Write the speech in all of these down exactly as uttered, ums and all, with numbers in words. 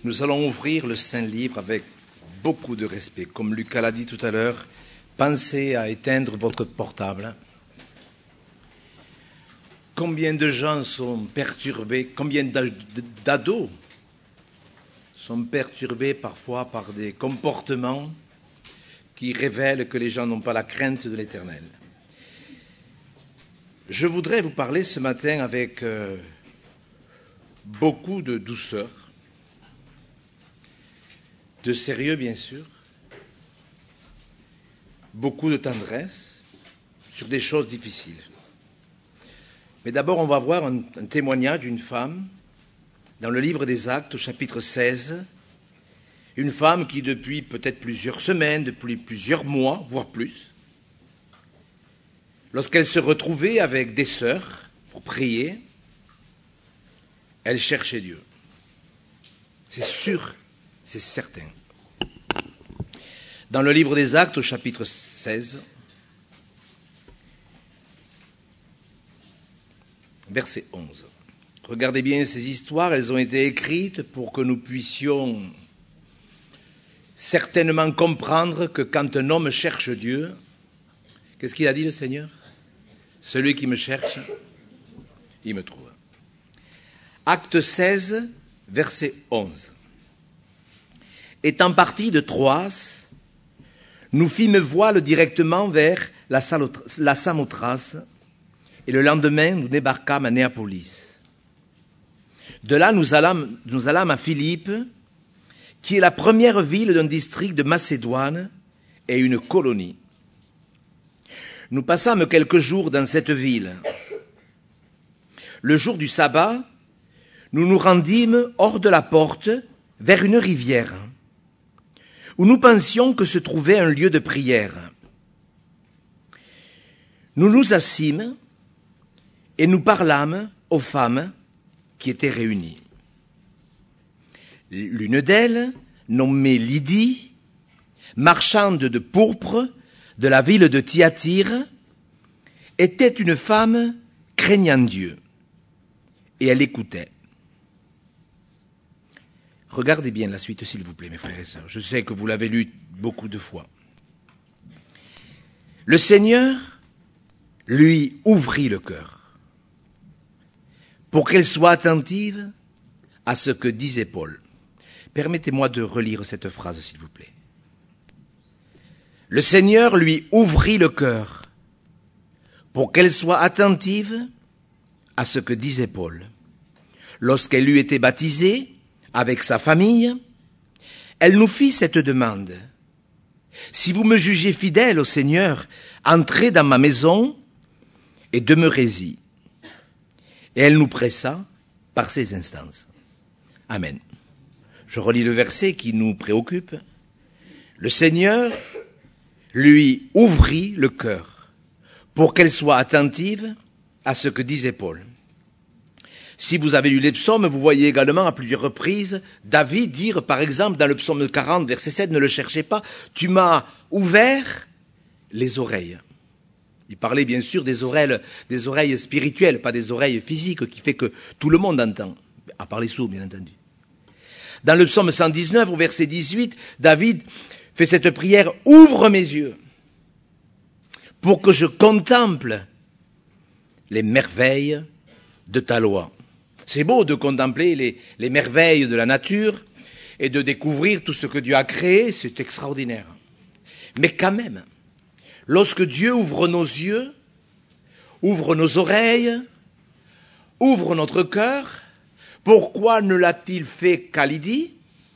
Nous allons ouvrir le Saint-Livre avec beaucoup de respect. Comme Lucas l'a dit tout à l'heure, pensez à éteindre votre portable. Combien de gens sont perturbés, combien d'ados sont perturbés parfois par des comportements qui révèlent que les gens n'ont pas la crainte de l'Éternel. Je voudrais vous parler ce matin avec euh, beaucoup de douceur, de sérieux bien sûr, beaucoup de tendresse sur des choses difficiles. Mais d'abord, on va voir un, un témoignage d'une femme dans le livre des Actes, au chapitre seize, une femme qui, depuis peut-être plusieurs semaines, depuis plusieurs mois, voire plus, lorsqu'elle se retrouvait avec des sœurs pour prier, elle cherchait Dieu. C'est sûr, c'est certain. Dans le livre des Actes, au chapitre seize, verset onze. Regardez bien ces histoires, elles ont été écrites pour que nous puissions certainement comprendre que quand un homme cherche Dieu, qu'est-ce qu'il a dit le Seigneur? Celui qui me cherche, il me trouve. Acte seize, verset onze. Étant partis de Troas, nous fîmes voile directement vers la, la Samothrace, et le lendemain, nous débarquâmes à Néapolis. De là, nous allâmes, nous allâmes à Philippe, qui est la première ville d'un district de Macédoine et une colonie. Nous passâmes quelques jours dans cette ville. Le jour du sabbat, nous nous rendîmes hors de la porte vers une rivière, où nous pensions que se trouvait un lieu de prière. Nous nous assîmes et nous parlâmes aux femmes qui étaient réunies. L'une d'elles, nommée Lydie, marchande de pourpre de la ville de Thyatire, était une femme craignant Dieu, et elle écoutait. Regardez bien la suite, s'il vous plaît, mes frères et sœurs. Je sais que vous l'avez lu beaucoup de fois. Le Seigneur lui ouvrit le cœur pour qu'elle soit attentive à ce que disait Paul. Permettez-moi de relire cette phrase, s'il vous plaît. Le Seigneur lui ouvrit le cœur pour qu'elle soit attentive à ce que disait Paul. Lorsqu'elle eut été baptisée avec sa famille, elle nous fit cette demande. Si vous me jugez fidèle au Seigneur, entrez dans ma maison et demeurez-y. Et elle nous pressa par ses instances. Amen. Je relis le verset qui nous préoccupe. Le Seigneur lui ouvrit le cœur pour qu'elle soit attentive à ce que disait Paul. Si vous avez lu les psaumes, vous voyez également à plusieurs reprises David dire, par exemple, dans le psaume quarante, verset sept, ne le cherchez pas, tu m'as ouvert les oreilles. Il parlait bien sûr des oreilles, des oreilles spirituelles, pas des oreilles physiques, qui fait que tout le monde entend, à part les sourds, bien entendu. Dans le psaume cent dix-neuf, au verset dix-huit, David fait cette prière, « Ouvre mes yeux pour que je contemple les merveilles de ta loi. » C'est beau de contempler les, les merveilles de la nature et de découvrir tout ce que Dieu a créé, c'est extraordinaire. Mais quand même, lorsque Dieu ouvre nos yeux, ouvre nos oreilles, ouvre notre cœur, pourquoi ne l'a-t-il fait qu'à Lydie?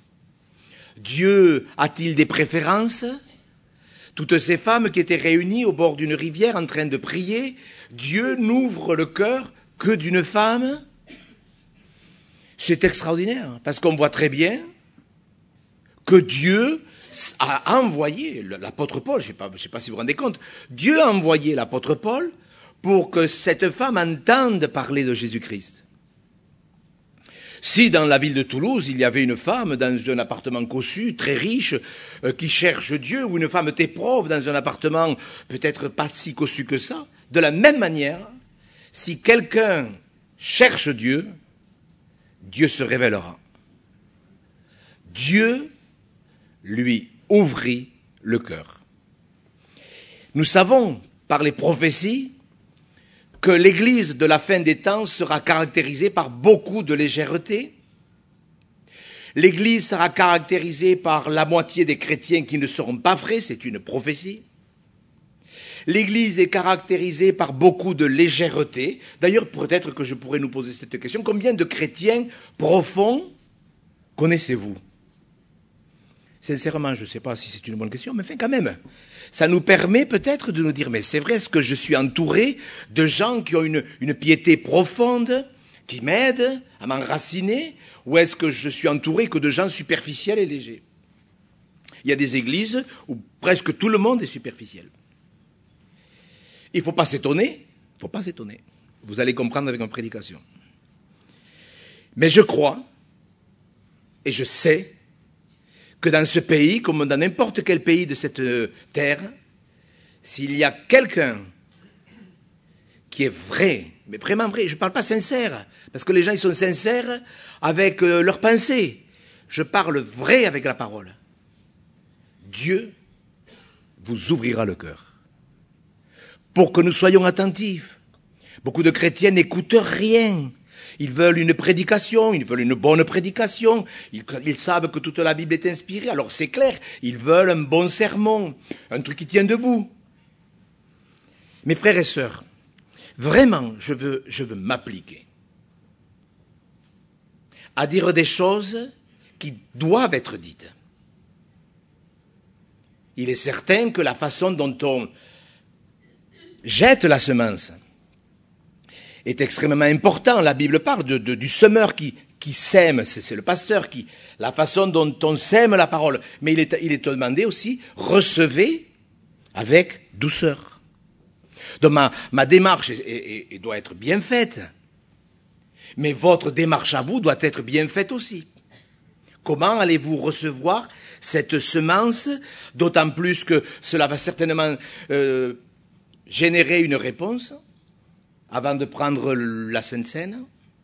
Dieu a-t-il des préférences? Toutes ces femmes qui étaient réunies au bord d'une rivière en train de prier, Dieu n'ouvre le cœur que d'une femme? C'est extraordinaire, parce qu'on voit très bien que Dieu a envoyé l'apôtre Paul, je ne sais pas, je sais pas si vous vous rendez compte, Dieu a envoyé l'apôtre Paul pour que cette femme entende parler de Jésus-Christ. Si dans la ville de Toulouse, il y avait une femme dans un appartement cossu, très riche, euh, qui cherche Dieu, ou une femme téprove dans un appartement peut-être pas si cossu que ça, de la même manière, si quelqu'un cherche Dieu, Dieu se révélera. Dieu lui ouvrit le cœur. Nous savons par les prophéties que l'Église de la fin des temps sera caractérisée par beaucoup de légèreté. L'Église sera caractérisée par la moitié des chrétiens qui ne seront pas vrais, c'est une prophétie. L'Église est caractérisée par beaucoup de légèreté. D'ailleurs, peut-être que je pourrais nous poser cette question. Combien de chrétiens profonds connaissez-vous? Sincèrement, je ne sais pas si c'est une bonne question, mais enfin quand même. Ça nous permet peut-être de nous dire, mais c'est vrai, est-ce que je suis entouré de gens qui ont une, une piété profonde, qui m'aident à m'enraciner, ou est-ce que je suis entouré que de gens superficiels et légers? Il y a des églises où presque tout le monde est superficiel. Il ne faut pas s'étonner, il ne faut pas s'étonner. Vous allez comprendre avec ma prédication. Mais je crois, et je sais, que dans ce pays, comme dans n'importe quel pays de cette terre, s'il y a quelqu'un qui est vrai, mais vraiment vrai, je ne parle pas sincère, parce que les gens ils sont sincères avec euh, leurs pensées. Je parle vrai avec la parole. Dieu vous ouvrira le cœur pour que nous soyons attentifs. Beaucoup de chrétiens n'écoutent rien. Ils veulent une prédication, ils veulent une bonne prédication, ils, ils savent que toute la Bible est inspirée, alors c'est clair, ils veulent un bon sermon, un truc qui tient debout. Mes frères et sœurs, vraiment, je veux, je veux m'appliquer à dire des choses qui doivent être dites. Il est certain que la façon dont on jette la semence est extrêmement important. La Bible parle de, de, du semeur qui, qui sème, c'est, c'est le pasteur, qui, la façon dont on sème la parole. Mais il est, il est demandé aussi, recevez avec douceur. Donc ma, ma démarche est, est, est, doit être bien faite, mais votre démarche à vous doit être bien faite aussi. Comment allez-vous recevoir cette semence, d'autant plus que cela va certainement euh, générer une réponse avant de prendre la Sainte Seine?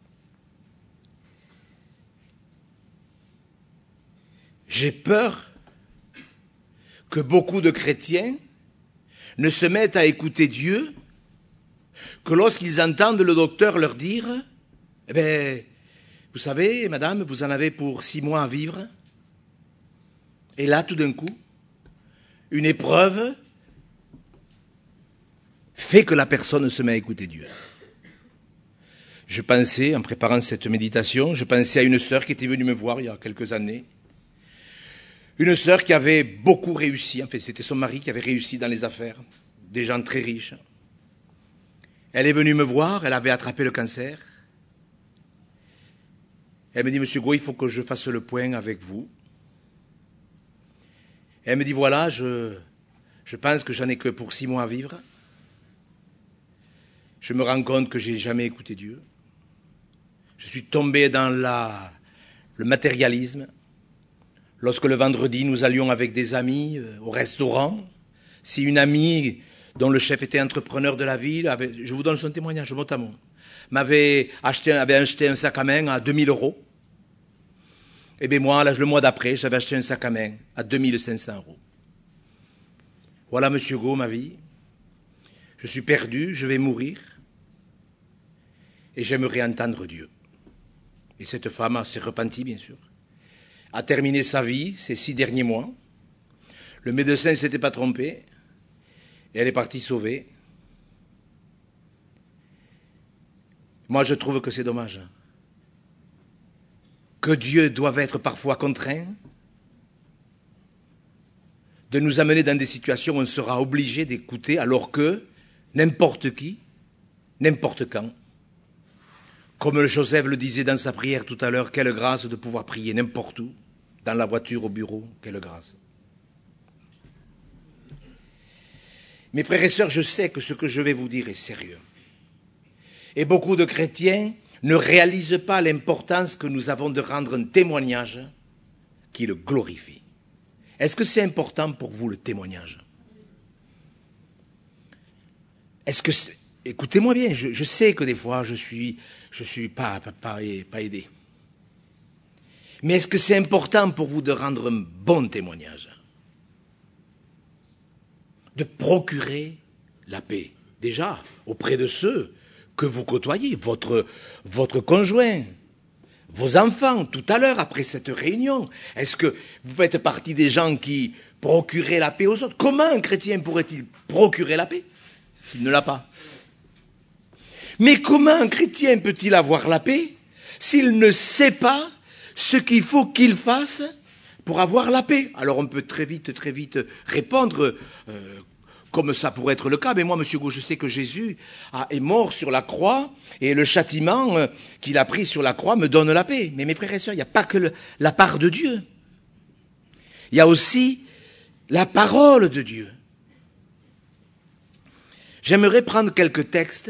J'ai peur que beaucoup de chrétiens ne se mettent à écouter Dieu que lorsqu'ils entendent le docteur leur dire « Eh bien, vous savez, madame, vous en avez pour six mois à vivre. » Et là, tout d'un coup, une épreuve fait que la personne se met à écouter Dieu. Je pensais, en préparant cette méditation, je pensais à une sœur qui était venue me voir il y a quelques années. Une sœur qui avait beaucoup réussi, en fait c'était son mari qui avait réussi dans les affaires, des gens très riches. Elle est venue me voir, elle avait attrapé le cancer. Elle me dit, Monsieur Gros, il faut que je fasse le point avec vous. Elle me dit, voilà, je, je pense que j'en ai que pour six mois à vivre. Je me rends compte que j'ai jamais écouté Dieu. Je suis tombé dans la, le matérialisme. Lorsque le vendredi, nous allions avec des amis euh, au restaurant, si une amie dont le chef était entrepreneur de la ville, avait, je vous donne son témoignage, mot à mot, m'avait acheté, avait acheté un sac à main à deux mille euros, et bien moi, là, le mois d'après, j'avais acheté un sac à main à deux mille cinq cents euros. Voilà, Monsieur Go, ma vie. Je suis perdu, je vais mourir, et j'aimerais entendre Dieu. Et cette femme s'est repentie, bien sûr, a terminé sa vie ces six derniers mois. Le médecin ne s'était pas trompé, et elle est partie sauvée. Moi, je trouve que c'est dommage. Que Dieu doive être parfois contraint de nous amener dans des situations où on sera obligé d'écouter, alors que n'importe qui, n'importe quand, comme Joseph le disait dans sa prière tout à l'heure, quelle grâce de pouvoir prier n'importe où, dans la voiture, au bureau, quelle grâce. Mes frères et sœurs, je sais que ce que je vais vous dire est sérieux. Et beaucoup de chrétiens ne réalisent pas l'importance que nous avons de rendre un témoignage qui le glorifie. Est-ce que c'est important pour vous, le témoignage? Est-ce que c'est... Écoutez-moi bien, je, je sais que des fois je suis, je suis pas, pas, pas, pas aidé. Mais est-ce que c'est important pour vous de rendre un bon témoignage? De procurer la paix, déjà, auprès de ceux que vous côtoyez, votre, votre conjoint, vos enfants, tout à l'heure, après cette réunion. Est-ce que vous faites partie des gens qui procuraient la paix aux autres? Comment un chrétien pourrait-il procurer la paix s'il ne l'a pas? Mais comment un chrétien peut-il avoir la paix s'il ne sait pas ce qu'il faut qu'il fasse pour avoir la paix? Alors on peut très vite, très vite répondre, euh, comme ça pourrait être le cas. Mais moi, monsieur Gau, je sais que Jésus a, est mort sur la croix et le châtiment euh, qu'il a pris sur la croix me donne la paix. Mais mes frères et sœurs, il n'y a pas que le, la part de Dieu. Il y a aussi la parole de Dieu. J'aimerais prendre quelques textes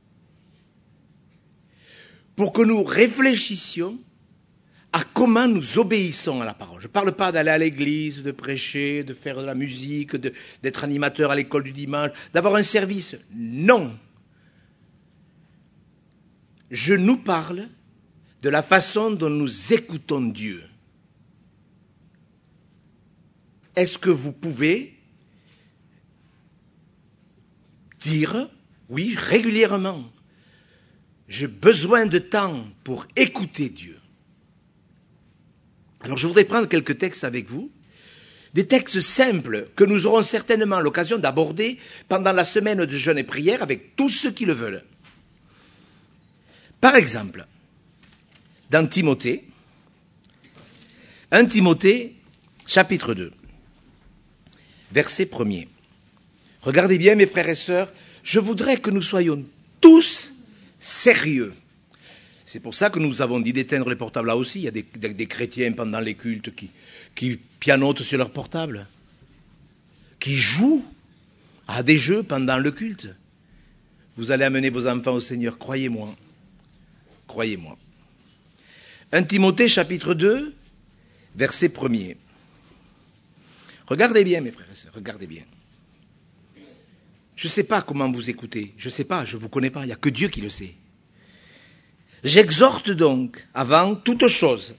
pour que nous réfléchissions à comment nous obéissons à la parole. Je ne parle pas d'aller à l'église, de prêcher, de faire de la musique, de, d'être animateur à l'école du dimanche, d'avoir un service. Non. Je nous parle de la façon dont nous écoutons Dieu. Est-ce que vous pouvez dire, oui, régulièrement, j'ai besoin de temps pour écouter Dieu? Alors je voudrais prendre quelques textes avec vous, des textes simples que nous aurons certainement l'occasion d'aborder pendant la semaine de jeûne et prière avec tous ceux qui le veulent. Par exemple, dans Timothée, premier Timothée, chapitre deux, verset premier. Regardez bien mes frères et sœurs, je voudrais que nous soyons tous sérieux. C'est pour ça que nous avons dit d'éteindre les portables là aussi. Il y a des, des, des chrétiens pendant les cultes qui, qui pianotent sur leur portable, qui jouent à des jeux pendant le culte. Vous allez amener vos enfants au Seigneur, croyez-moi. Croyez-moi. premier Timothée chapitre deux, verset premier. Regardez bien mes frères et sœurs, regardez bien. Je ne sais pas comment vous écoutez, je ne sais pas, je ne vous connais pas, il n'y a que Dieu qui le sait. J'exhorte donc, avant toute chose,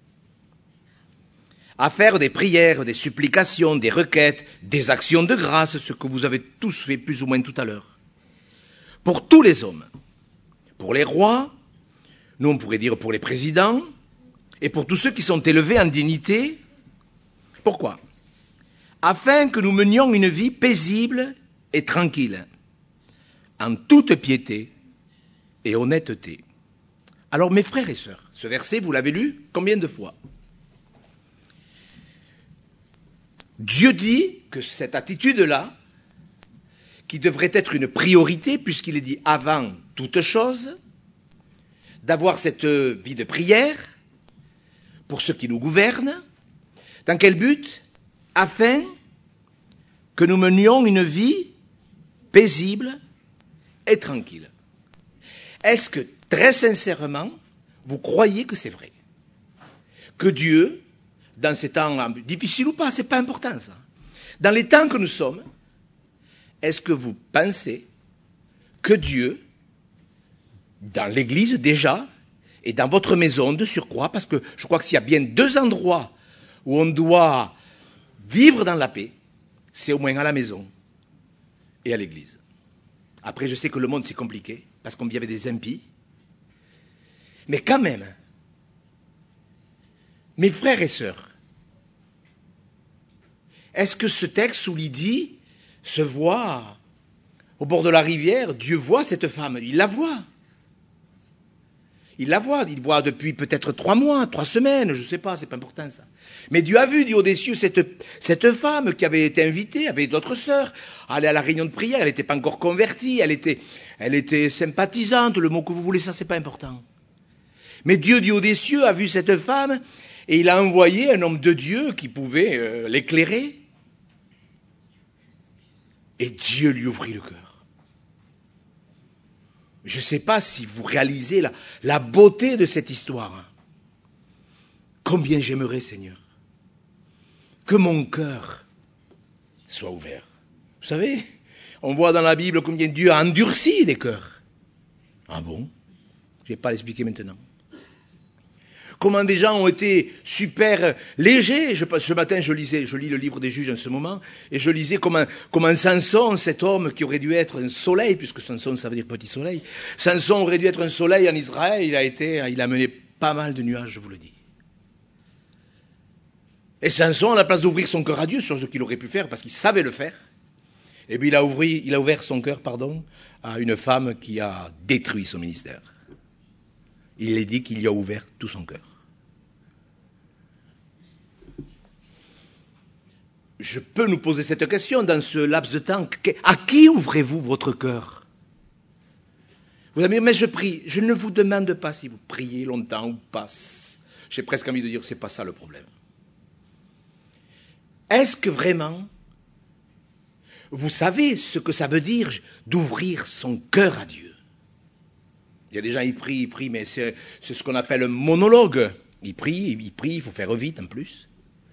à faire des prières, des supplications, des requêtes, des actions de grâce, ce que vous avez tous fait plus ou moins tout à l'heure, pour tous les hommes, pour les rois, nous on pourrait dire pour les présidents, et pour tous ceux qui sont élevés en dignité. Pourquoi? Afin que nous menions une vie paisible et tranquille, en toute piété et honnêteté. Alors mes frères et sœurs, ce verset, vous l'avez lu combien de fois? Dieu dit que cette attitude-là, qui devrait être une priorité, puisqu'il est dit avant toute chose, d'avoir cette vie de prière pour ceux qui nous gouvernent, dans quel but? Afin que nous menions une vie paisible et tranquille. Est-ce que, très sincèrement, vous croyez que c'est vrai? Que Dieu, dans ces temps difficiles ou pas, c'est pas important ça. Dans les temps que nous sommes, est-ce que vous pensez que Dieu, dans l'église déjà, et dans votre maison de surcroît, parce que je crois que s'il y a bien deux endroits où on doit vivre dans la paix, c'est au moins à la maison et à l'église. Après, je sais que le monde c'est compliqué, parce qu'il y avait des impies, mais quand même, mes frères et sœurs, est-ce que ce texte où il dit, se voit au bord de la rivière, Dieu voit cette femme, il la voit. Il la voit, il voit depuis peut-être trois mois, trois semaines, je ne sais pas, c'est pas important ça. Mais Dieu a vu du haut des cieux cette, cette femme qui avait été invitée, avec d'autres sœurs, aller à la réunion de prière, elle n'était pas encore convertie, elle était, elle était sympathisante, le mot que vous voulez, ça c'est pas important. Mais Dieu du haut des cieux a vu cette femme et il a envoyé un homme de Dieu qui pouvait euh, l'éclairer. Et Dieu lui ouvrit le cœur. Je ne sais pas si vous réalisez la, la beauté de cette histoire. Combien j'aimerais, Seigneur, que mon cœur soit ouvert. Vous savez, on voit dans la Bible combien Dieu a endurci des cœurs. Ah bon? Je ne vais pas l'expliquer maintenant. comment des gens ont été super légers. Je, ce matin, je lisais, je lis le livre des Juges en ce moment, et je lisais comment, comment Samson, cet homme qui aurait dû être un soleil, puisque Samson, ça veut dire petit soleil, Samson aurait dû être un soleil en Israël, il a été, il a mené pas mal de nuages, je vous le dis. Et Samson, à la place d'ouvrir son cœur à Dieu, chose qu'il aurait pu faire parce qu'il savait le faire, et puis il a, ouvert, il a ouvert son cœur, pardon, à une femme qui a détruit son ministère. Il est dit qu'il y a ouvert tout son cœur. Je peux nous poser cette question dans ce laps de temps. À qui ouvrez-vous votre cœur? Vous allez me dire, mais je prie. Je ne vous demande pas si vous priez longtemps ou pas. J'ai presque envie de dire que ce n'est pas ça le problème. Est-ce que vraiment, vous savez ce que ça veut dire d'ouvrir son cœur à Dieu? Il y a des gens, ils prient, ils prient, mais c'est, c'est ce qu'on appelle un monologue. Ils prient, ils prient, il faut faire vite en plus.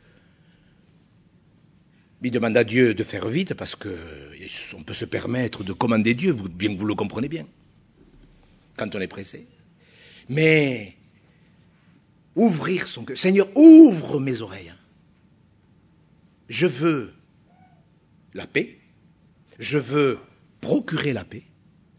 Ils demandent à Dieu de faire vite parce qu'on peut se permettre de commander Dieu, bien que vous le comprenez bien, quand on est pressé. Mais ouvrir son cœur. Seigneur, ouvre mes oreilles. Je veux la paix. Je veux procurer la paix.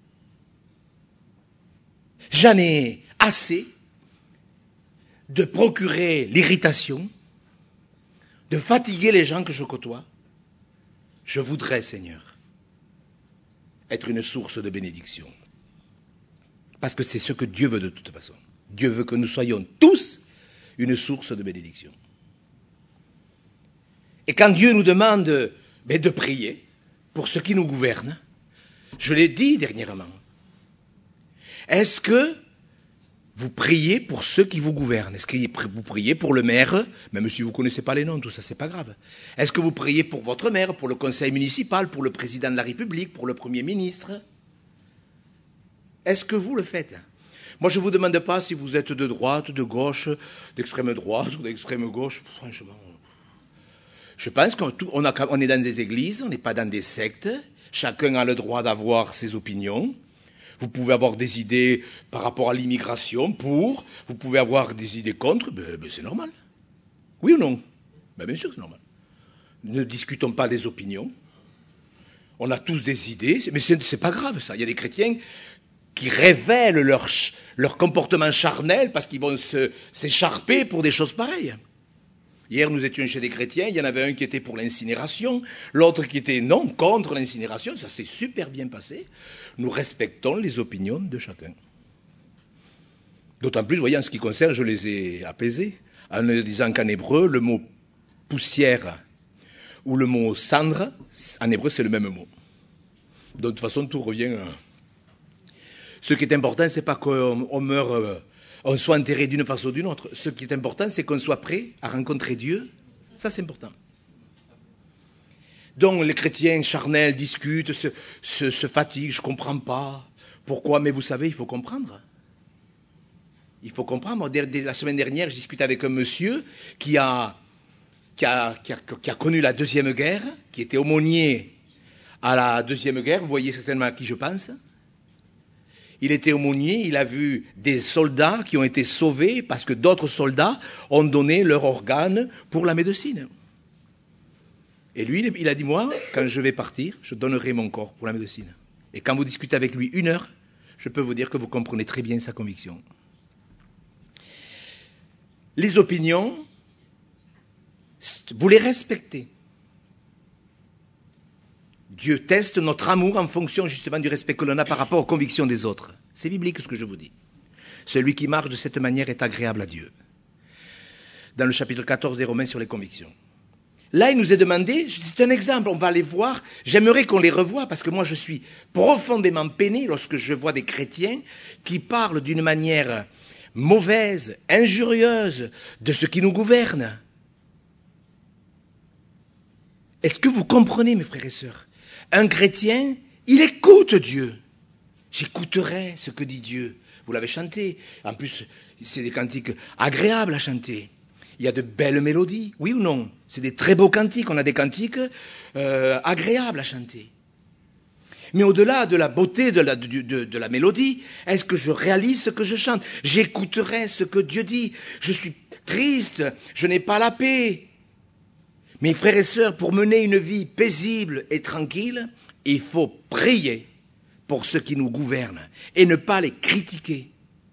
J'en ai assez de procurer l'irritation, de fatiguer les gens que je côtoie. Je voudrais, Seigneur, être une source de bénédiction. Parce que c'est ce que Dieu veut de toute façon. Dieu veut que nous soyons tous une source de bénédiction. Et quand Dieu nous demande ben, de prier pour ceux qui nous gouvernent, je l'ai dit dernièrement, est-ce que vous priez pour ceux qui vous gouvernent? Est-ce que vous priez pour le maire, même si vous ne connaissez pas les noms, tout ça, c'est pas grave. Est-ce que vous priez pour votre maire, pour le conseil municipal, pour le président de la République, pour le premier ministre? Est-ce que vous le faites? Moi, je ne vous demande pas si vous êtes de droite, de gauche, d'extrême droite ou d'extrême gauche. Franchement, je pense qu'on on a, on est dans des églises, on n'est pas dans des sectes. Chacun a le droit d'avoir ses opinions. Vous pouvez avoir des idées par rapport à l'immigration, pour. Vous pouvez avoir des idées contre. Ben, ben c'est normal. Oui ou non? Ben, bien sûr, c'est normal. Ne discutons pas des opinions. On a tous des idées, mais c'est, c'est pas grave, ça. Il y a des chrétiens qui révèlent leur, leur comportement charnel parce qu'ils vont se, s'écharper pour des choses pareilles. Hier, nous étions chez des chrétiens, il y en avait un qui était pour l'incinération, l'autre qui était non, contre l'incinération. Ça s'est super bien passé. Nous respectons les opinions de chacun. D'autant plus, vous voyez, en ce qui concerne, je les ai apaisés, en disant qu'en hébreu, le mot poussière ou le mot cendre, en hébreu, c'est le même mot. De toute façon, tout revient. Ce qui est important, c'est pas qu'on on meure... on soit enterré d'une façon ou d'une autre. Ce qui est important, c'est qu'on soit prêt à rencontrer Dieu. Ça, c'est important. Donc, les chrétiens charnels discutent, se, se, se fatiguent, je ne comprends pas. Pourquoi? Mais vous savez, il faut comprendre. Il faut comprendre. La semaine dernière, je discutais avec un monsieur qui a, qui a, qui a, qui a connu la Deuxième Guerre, qui était aumônier à la Deuxième Guerre. Vous voyez certainement à qui je pense. Il était aumônier, il a vu des soldats qui ont été sauvés parce que d'autres soldats ont donné leur organe pour la médecine. Et lui, il a dit, moi, quand je vais partir, je donnerai mon corps pour la médecine. Et quand vous discutez avec lui une heure, je peux vous dire que vous comprenez très bien sa conviction. Les opinions, vous les respectez. Dieu teste notre amour en fonction justement du respect que l'on a par rapport aux convictions des autres. C'est biblique ce que je vous dis. Celui qui marche de cette manière est agréable à Dieu. Dans le chapitre quatorze des Romains sur les convictions. Là, il nous est demandé, c'est un exemple, on va les voir, j'aimerais qu'on les revoie parce que moi je suis profondément peiné lorsque je vois des chrétiens qui parlent d'une manière mauvaise, injurieuse de ce qui nous gouverne. Est-ce que vous comprenez, mes frères et sœurs? Un chrétien, il écoute Dieu. J'écouterai ce que dit Dieu. Vous l'avez chanté. En plus, c'est des cantiques agréables à chanter. Il y a de belles mélodies, oui ou non? C'est des très beaux cantiques. On a des cantiques euh, agréables à chanter. Mais au-delà de la beauté de la, de, de, de la mélodie, est-ce que je réalise ce que je chante? J'écouterai ce que Dieu dit. Je suis triste, je n'ai pas la paix. Mes frères et sœurs, pour mener une vie paisible et tranquille, il faut prier pour ceux qui nous gouvernent et ne pas les critiquer.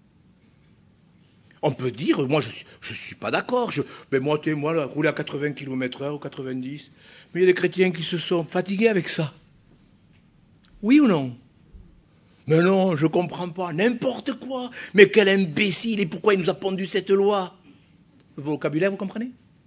On peut dire, moi je ne suis, je suis pas d'accord, je, mais moi, t'es, moi là, rouler à quatre-vingts kilomètres heure ou quatre-vingt-dix, mais il y a des chrétiens qui se sont fatigués avec ça. Oui ou non? Mais non, je ne comprends pas, n'importe quoi, mais quel imbécile, et pourquoi il nous a pondu cette loi? Le vocabulaire, vous comprenez?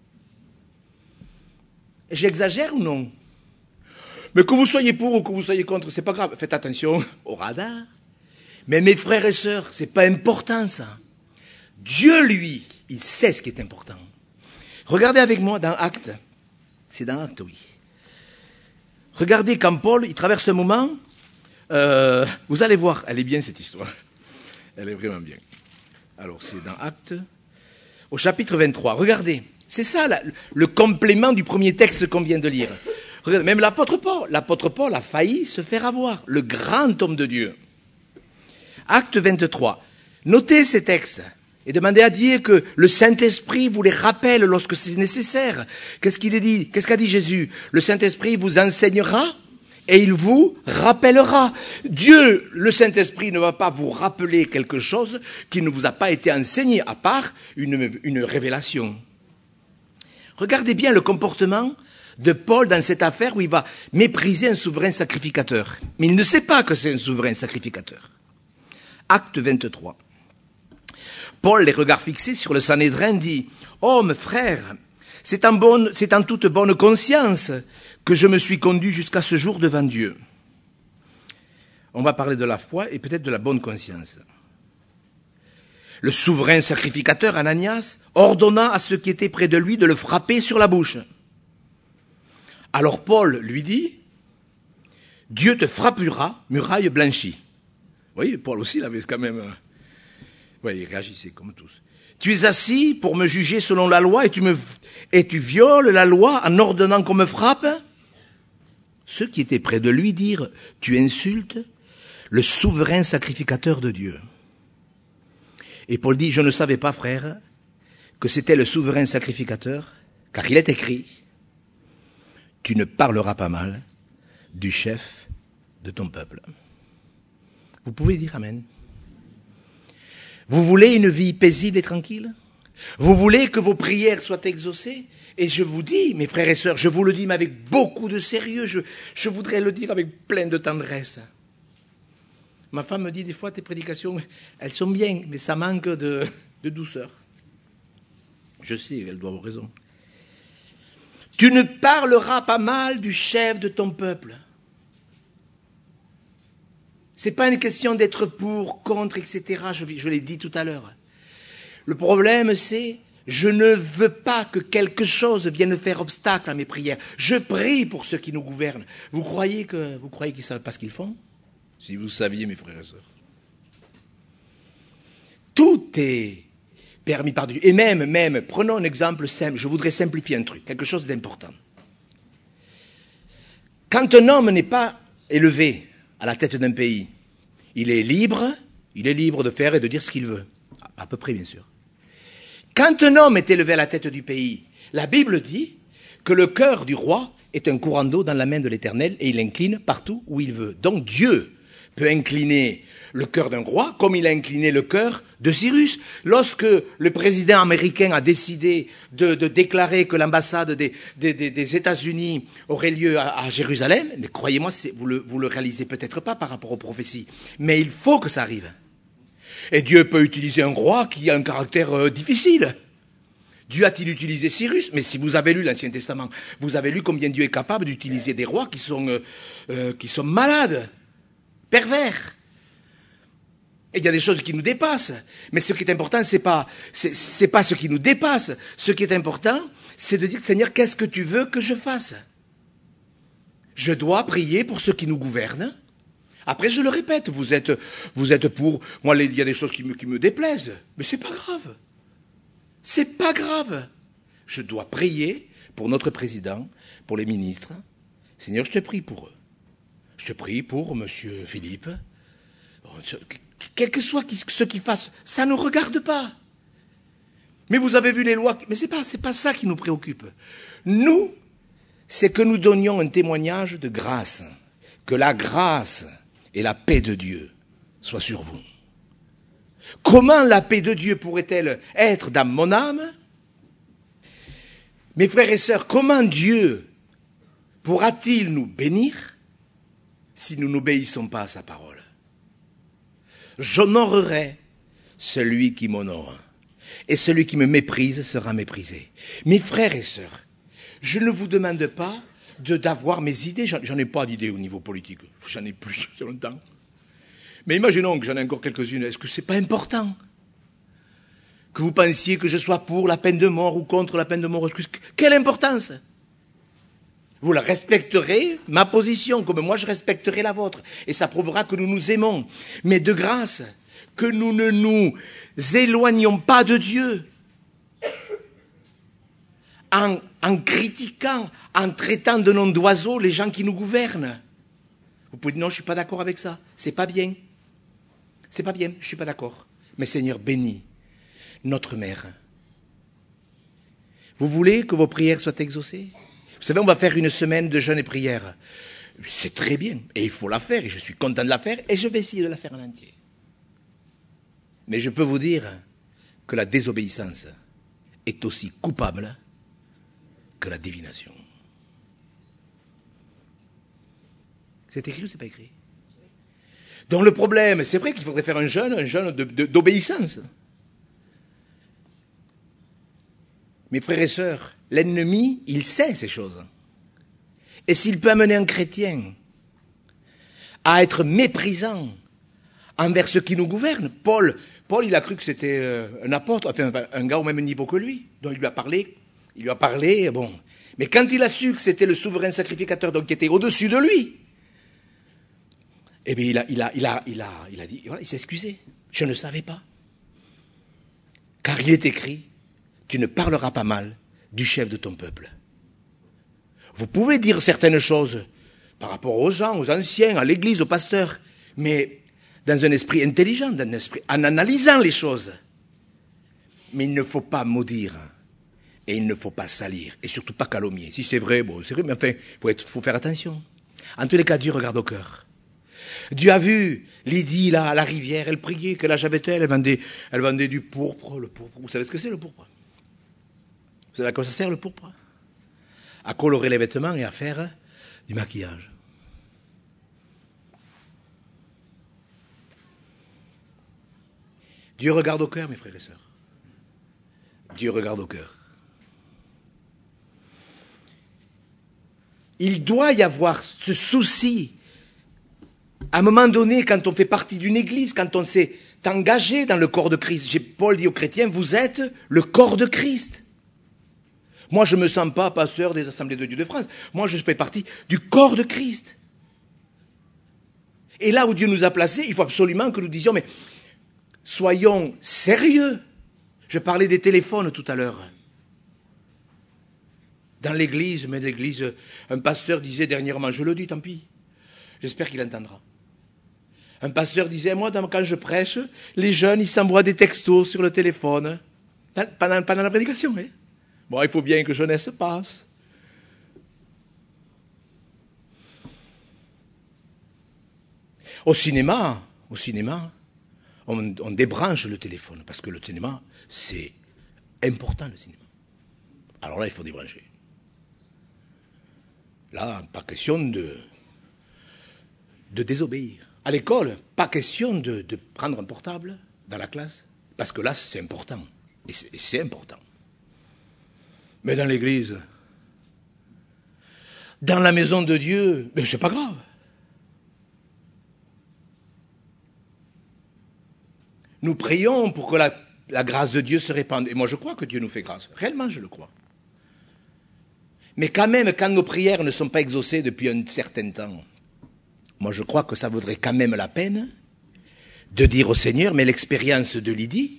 J'exagère ou non? Mais que vous soyez pour ou que vous soyez contre, c'est pas grave, faites attention au radar. Mais mes frères et sœurs, c'est pas important ça. Dieu, lui, il sait ce qui est important. Regardez avec moi dans Actes. C'est dans Actes, oui. Regardez quand Paul, il traverse un moment, euh, vous allez voir, elle est bien cette histoire. Elle est vraiment bien. Alors, c'est dans Actes, au chapitre vingt-trois. Regardez, c'est ça la, le complément du premier texte qu'on vient de lire. Regardez, même l'apôtre Paul, l'apôtre Paul a failli se faire avoir, le grand homme de Dieu. Acte vingt-trois. Notez ces textes. Et demandez à Dieu que le Saint-Esprit vous les rappelle lorsque c'est nécessaire. Qu'est-ce qu'il a dit? Qu'est-ce qu'a dit Jésus? Le Saint-Esprit vous enseignera et il vous rappellera. Dieu, le Saint-Esprit, ne va pas vous rappeler quelque chose qui ne vous a pas été enseigné, à part une, une révélation. Regardez bien le comportement de Paul dans cette affaire où il va mépriser un souverain sacrificateur. Mais il ne sait pas que c'est un souverain sacrificateur. Acte vingt-trois. Paul, les regards fixés sur le Sanhédrin, dit « Homme, frère, c'est en, bonne, c'est en toute bonne conscience que je me suis conduit jusqu'à ce jour devant Dieu. » On va parler de la foi et peut-être de la bonne conscience. Le souverain sacrificateur, Ananias, ordonna à ceux qui étaient près de lui de le frapper sur la bouche. Alors Paul lui dit « Dieu te frappera, muraille blanchie. » Vous voyez, Paul aussi, il avait quand même... Oui, il réagissait comme tous. Tu es assis pour me juger selon la loi et tu, me, et tu violes la loi en ordonnant qu'on me frappe? Ceux qui étaient près de lui dirent, tu insultes le souverain sacrificateur de Dieu. Et Paul dit, je ne savais pas, frère, que c'était le souverain sacrificateur, car il est écrit, tu ne parleras pas mal du chef de ton peuple. Vous pouvez dire amen. Vous voulez une vie paisible et tranquille? Vous voulez que vos prières soient exaucées? Et je vous dis, mes frères et sœurs, je vous le dis, mais avec beaucoup de sérieux, je, je voudrais le dire avec plein de tendresse. Ma femme me dit des fois, tes prédications, elles sont bien, mais ça manque de, de douceur. Je sais, elle doit avoir raison. Tu ne parleras pas mal du chef de ton peuple. Ce n'est pas une question d'être pour, contre, et cetera. Je, je l'ai dit tout à l'heure. Le problème, c'est, je ne veux pas que quelque chose vienne faire obstacle à mes prières. Je prie pour ceux qui nous gouvernent. Vous croyez que, vous croyez qu'ils ne savent pas ce qu'ils font? Si vous saviez, mes frères et sœurs. Tout est permis par Dieu. Et même, même, prenons un exemple simple. Je voudrais simplifier un truc, quelque chose d'important. Quand un homme n'est pas élevé à la tête d'un pays, il est libre, il est libre de faire et de dire ce qu'il veut. À peu près, bien sûr. Quand un homme est élevé à la tête du pays, la Bible dit que le cœur du roi est un courant d'eau dans la main de l'Éternel et il incline partout où il veut. Donc Dieu peut incliner le cœur d'un roi comme il a incliné le cœur de Cyrus. Lorsque le président américain a décidé de, de déclarer que l'ambassade des, des, des, des États-Unis aurait lieu à, à Jérusalem, mais croyez-moi, vous le, vous le réalisez peut-être pas par rapport aux prophéties, mais il faut que ça arrive. Et Dieu peut utiliser un roi qui a un caractère euh, difficile. Dieu a-t-il utilisé Cyrus? Mais si vous avez lu l'Ancien Testament, vous avez lu combien Dieu est capable d'utiliser des rois qui sont, euh, euh, qui sont malades, pervers. Et il y a des choses qui nous dépassent. Mais ce qui est important, c'est pas, c'est, c'est pas ce qui nous dépasse. Ce qui est important, c'est de dire, Seigneur, qu'est-ce que tu veux que je fasse? Je dois prier pour ceux qui nous gouvernent. Après, je le répète, vous êtes, vous êtes pour... Moi, il y a des choses qui me, qui me déplaisent. Mais c'est pas grave. C'est pas grave. Je dois prier pour notre président, pour les ministres. Seigneur, je te prie pour eux. Je je prie pour monsieur Philippe. Quel que soit ce qu'il fasse, ça ne nous regarde pas. Mais vous avez vu les lois, mais c'est pas, c'est pas ça qui nous préoccupe. Nous, c'est que nous donnions un témoignage de grâce. Que la grâce et la paix de Dieu soient sur vous. Comment la paix de Dieu pourrait-elle être dans mon âme? Mes frères et sœurs, comment Dieu pourra-t-il nous bénir si nous n'obéissons pas à sa parole? J'honorerai celui qui m'honore, et celui qui me méprise sera méprisé. Mes frères et sœurs, je ne vous demande pas de, d'avoir mes idées, j'en, j'en ai pas d'idées au niveau politique, j'en ai plus depuis longtemps. Mais imaginons que j'en ai encore quelques-unes, est-ce que c'est pas important que vous pensiez que je sois pour la peine de mort ou contre la peine de mort? Quelle importance? Vous la respecterez, ma position, comme moi je respecterai la vôtre. Et ça prouvera que nous nous aimons. Mais de grâce, que nous ne nous éloignons pas de Dieu en, en critiquant, en traitant de noms d'oiseaux les gens qui nous gouvernent. Vous pouvez dire non, je ne suis pas d'accord avec ça. C'est pas bien. C'est pas bien, je ne suis pas d'accord. Mais Seigneur, bénis notre mère. Vous voulez que vos prières soient exaucées? Vous savez, on va faire une semaine de jeûne et prière. C'est très bien, et il faut la faire, et je suis content de la faire, et je vais essayer de la faire en entier. Mais je peux vous dire que la désobéissance est aussi coupable que la divination. C'est écrit ou c'est pas écrit? Donc le problème, c'est vrai qu'il faudrait faire un jeûne, un jeûne de, de, d'obéissance. Mes frères et sœurs, l'ennemi, il sait ces choses. Et s'il peut amener un chrétien à être méprisant envers ceux qui nous gouvernent, Paul, Paul, il a cru que c'était un apôtre, enfin un gars au même niveau que lui, dont il lui a parlé, il lui a parlé, bon. Mais quand il a su que c'était le souverain sacrificateur, donc qui était au-dessus de lui, eh bien il a, il a, il a, il a, il a dit, voilà, il s'est excusé. Je ne savais pas. Car il est écrit, tu ne parleras pas mal du chef de ton peuple. Vous pouvez dire certaines choses par rapport aux gens, aux anciens, à l'église, aux pasteurs, mais dans un esprit intelligent, dans un esprit, en analysant les choses. Mais il ne faut pas maudire, et il ne faut pas salir, et surtout pas calomnier. Si c'est vrai, bon, c'est vrai, mais enfin, il faut, être, faut faire attention. En tous les cas, Dieu regarde au cœur. Dieu a vu Lydie, là, à la rivière, elle priait, quel âge avait-elle? Elle vendait, elle vendait du pourpre, le pourpre. Vous savez ce que c'est, le pourpre? Vous savez à quoi ça sert, le pourpre? À colorer les vêtements et à faire du maquillage. Dieu regarde au cœur, mes frères et sœurs. Dieu regarde au cœur. Il doit y avoir ce souci. À un moment donné, quand on fait partie d'une église, quand on s'est engagé dans le corps de Christ, Paul dit aux chrétiens, vous êtes le corps de Christ. Moi, je ne me sens pas pasteur des Assemblées de Dieu de France. Moi, je fais partie du corps de Christ. Et là où Dieu nous a placés, il faut absolument que nous disions, mais soyons sérieux. Je parlais des téléphones tout à l'heure. Dans l'église, mais l'église, un pasteur disait dernièrement, je le dis, tant pis. J'espère qu'il entendra. Un pasteur disait, moi, quand je prêche, les jeunes, ils s'envoient des textos sur le téléphone, pendant, pendant la prédication, hein. Bon, il faut bien que jeunesse passe. Au cinéma, au cinéma, on, on débranche le téléphone, parce que le cinéma, c'est important, le cinéma. Alors là, il faut débrancher. Là, pas question de, de désobéir. À l'école, pas question de, de prendre un portable dans la classe, parce que là, c'est important. Et c'est, et c'est important. Mais dans l'église, dans la maison de Dieu, mais c'est pas grave. Nous prions pour que la, la grâce de Dieu se répande. Et moi, je crois que Dieu nous fait grâce. Réellement, je le crois. Mais quand même, quand nos prières ne sont pas exaucées depuis un certain temps, moi, je crois que ça vaudrait quand même la peine de dire au Seigneur, mais l'expérience de Lydie,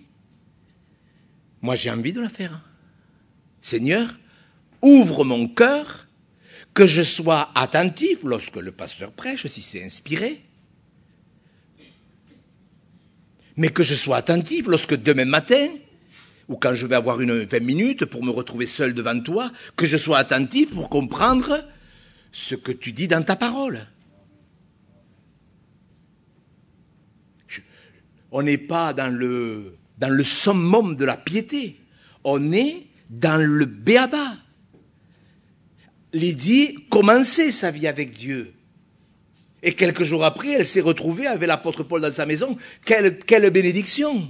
moi, j'ai envie de la faire. Seigneur, ouvre mon cœur, que je sois attentif lorsque le pasteur prêche, si c'est inspiré, mais que je sois attentif lorsque demain matin, ou quand je vais avoir une vingt minutes pour me retrouver seul devant toi, que je sois attentif pour comprendre ce que tu dis dans ta parole. Je, on n'est pas dans le, dans le summum de la piété, on est dans le béaba. Lydie commençait sa vie avec Dieu. Et quelques jours après, elle s'est retrouvée avec l'apôtre Paul dans sa maison. Quelle, quelle bénédiction!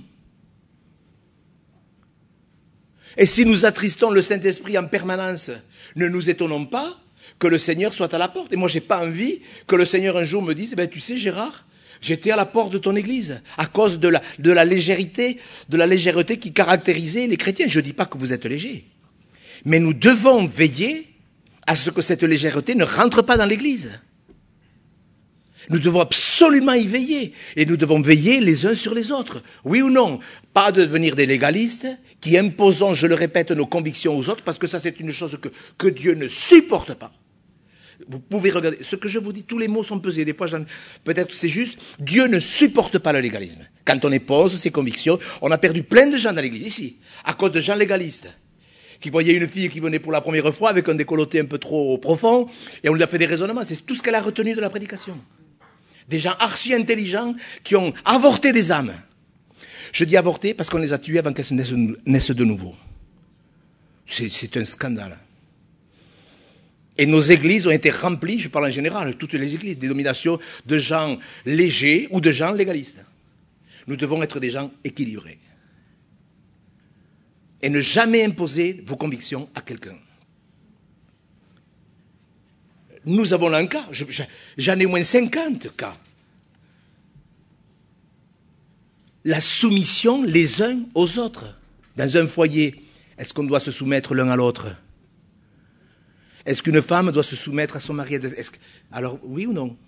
Et si nous attristons le Saint-Esprit en permanence, ne nous étonnons pas que le Seigneur soit à la porte. Et moi, j'ai pas envie que le Seigneur un jour me dise, eh ben, tu sais, Gérard, j'étais à la porte de ton église, à cause de la, de la légèreté, de la légèreté qui caractérisait les chrétiens. Je dis pas que vous êtes légers. Mais nous devons veiller à ce que cette légèreté ne rentre pas dans l'église. Nous devons absolument y veiller. Et nous devons veiller les uns sur les autres. Oui ou non? Pas de devenir des légalistes qui imposons, je le répète, nos convictions aux autres, parce que ça, c'est une chose que, que Dieu ne supporte pas. Vous pouvez regarder. Ce que je vous dis, tous les mots sont pesés. Des fois, peut-être c'est juste. Dieu ne supporte pas le légalisme. Quand on impose ses convictions, on a perdu plein de gens dans l'église, ici, à cause de gens légalistes, qui voyaient une fille qui venait pour la première fois avec un décolleté un peu trop profond, et on lui a fait des raisonnements. C'est tout ce qu'elle a retenu de la prédication. Des gens archi-intelligents qui ont avorté des âmes. Je dis avorté parce qu'on les a tués avant qu'elles naissent, naissent de nouveau. C'est, c'est un scandale. Et nos églises ont été remplies, je parle en général, toutes les églises, des dominations de gens légers ou de gens légalistes. Nous devons être des gens équilibrés. Et ne jamais imposer vos convictions à quelqu'un. Nous avons là un cas, je, je, j'en ai au moins cinquante cas. La soumission les uns aux autres. Dans un foyer, est-ce qu'on doit se soumettre l'un à l'autre? Est-ce qu'une femme doit se soumettre à son mari? Est-ce que... Alors, oui ou non?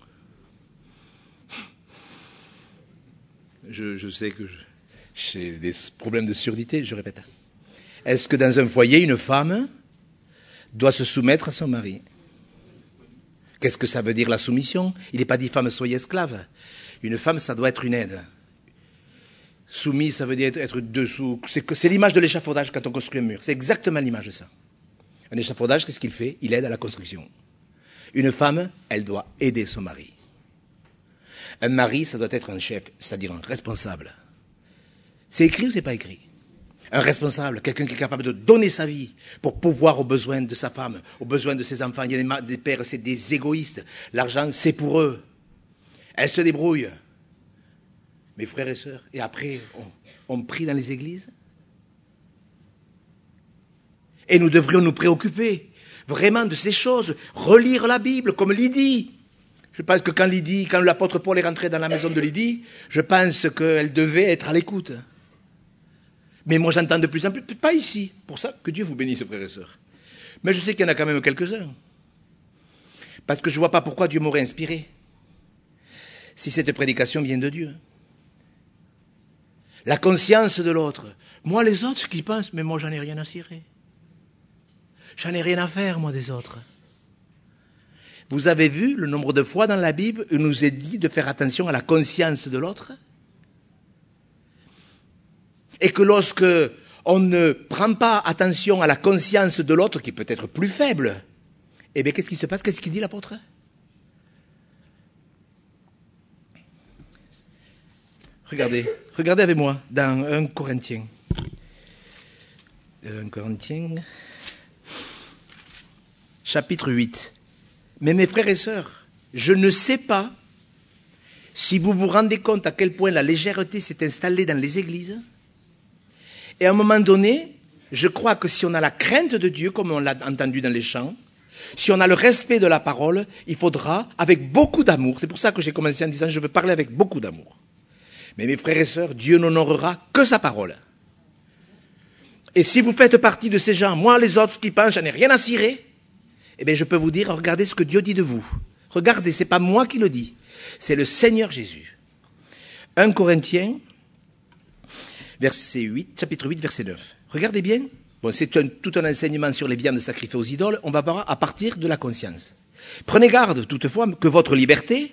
je, je sais que je, j'ai des problèmes de surdité, je répète. Est-ce que dans un foyer, une femme doit se soumettre à son mari? Qu'est-ce que ça veut dire la soumission? Il n'est pas dit femme soyez esclave. Une femme, ça doit être une aide. Soumise, ça veut dire être dessous. C'est, c'est l'image de l'échafaudage quand on construit un mur. C'est exactement l'image de ça. Un échafaudage, qu'est-ce qu'il fait? Il aide à la construction. Une femme, elle doit aider son mari. Un mari, ça doit être un chef, c'est-à-dire un responsable. C'est écrit ou c'est pas écrit? Un responsable, quelqu'un qui est capable de donner sa vie pour pouvoir aux besoins de sa femme, aux besoins de ses enfants. Il y a des, ma- des pères, c'est des égoïstes. L'argent, c'est pour eux. Elles se débrouillent. Mes frères et sœurs, et après, on, on prie dans les églises. Et nous devrions nous préoccuper vraiment de ces choses. Relire la Bible, comme Lydie. Je pense que quand Lydie, quand l'apôtre Paul est rentré dans la maison de Lydie, je pense qu'elle devait être à l'écoute. Mais moi, j'entends de plus en plus, pas ici. Pour ça, que Dieu vous bénisse, frères et sœurs. Mais je sais qu'il y en a quand même quelques-uns. Parce que je ne vois pas pourquoi Dieu m'aurait inspiré. Si cette prédication vient de Dieu. La conscience de l'autre. Moi, les autres qui pensent, mais moi, j'en ai rien à cirer. J'en ai rien à faire, moi, des autres. Vous avez vu le nombre de fois dans la Bible où il nous est dit de faire attention à la conscience de l'autre? Et que lorsque on ne prend pas attention à la conscience de l'autre, qui peut être plus faible, eh bien, qu'est-ce qui se passe? Qu'est-ce qu'il dit l'apôtre? Regardez, regardez avec moi dans un Corinthiens. un Corinthiens, chapitre huit. Mais mes frères et sœurs, je ne sais pas si vous vous rendez compte à quel point la légèreté s'est installée dans les églises. Et à un moment donné, je crois que si on a la crainte de Dieu, comme on l'a entendu dans les chants, si on a le respect de la parole, il faudra, avec beaucoup d'amour, c'est pour ça que j'ai commencé en disant je veux parler avec beaucoup d'amour. Mais mes frères et sœurs, Dieu n'honorera que sa parole. Et si vous faites partie de ces gens, moi les autres qui pensent, j'en ai rien à cirer, eh bien je peux vous dire, regardez ce que Dieu dit de vous. Regardez, c'est pas moi qui le dis, c'est le Seigneur Jésus. un Corinthiens, verset huit, chapitre huit, verset neuf. Regardez bien, Bon, c'est un, tout un enseignement sur les viandes sacrifiées aux idoles. On va voir à partir de la conscience. Prenez garde, toutefois, que votre liberté